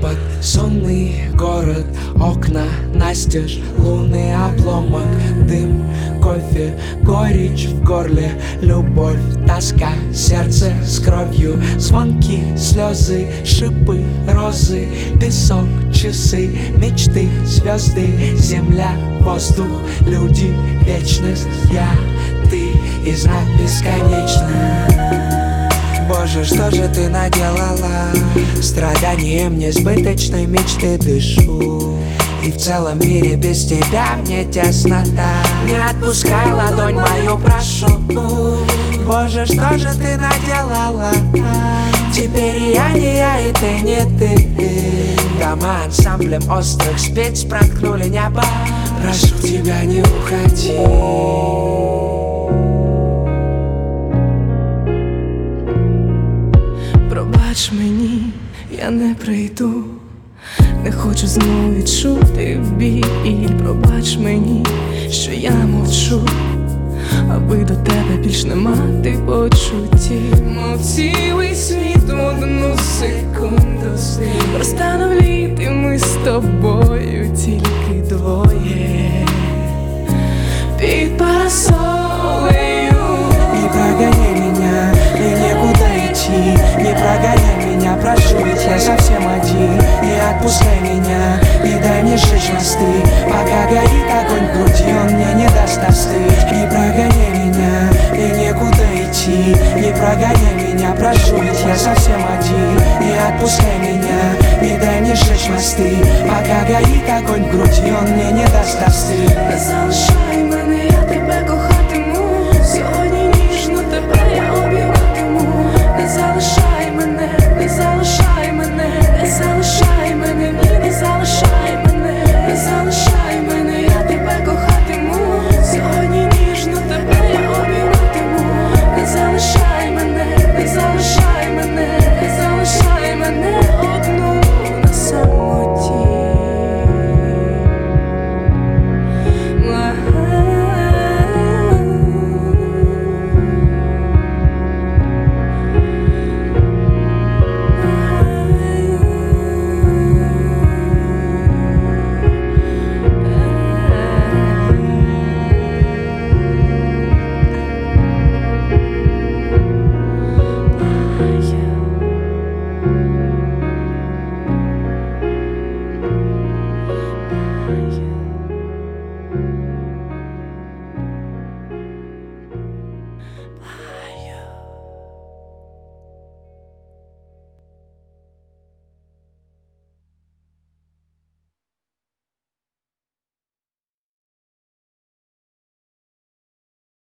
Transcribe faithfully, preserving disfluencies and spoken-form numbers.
Запад, сонный город, окна настежь, лунный обломок, дым, кофе, горечь в горле, любовь, тоска, сердце с кровью, звонки, слезы, шипы, розы, песок, часы, мечты, звезды, земля, воздух, люди, вечность, я, ты и знак бесконечный. Боже, что же ты наделала? Страданием несбыточной мечты дышу. И в целом мире без тебя мне теснота. Не отпускай ладонь мою, прошу. Боже, что же ты наделала? Теперь я не я, и ты не ты. Дома ансамблем острых спиц проткнули небо. Прошу тебя, не уходи. Пробач мені, я не прийду, не хочу знову відчути біль. Пробач мені, що я мовчу, аби до тебе більш не мати почуттів. Мов цілий світ в одну секунду слів. Розстановліти ми з тобою тільки двоє під парасолею. Не прогоняй меня, мне некуда идти. Не прогоняй меня, прошу, ведь я совсем один. Не отпускай меня, не дай мне сжечь мосты. Пока горит огонь в груди, он мне не даст остыть. Не прогоняй меня, мне некуда идти. Не прогоняй меня, прошу, ведь я совсем один. Не отпускай меня, не дай мне сжечь мосты. Пока горит огонь в груди, он мне не даст остыть. Не залишай мене, я тебе кохаю.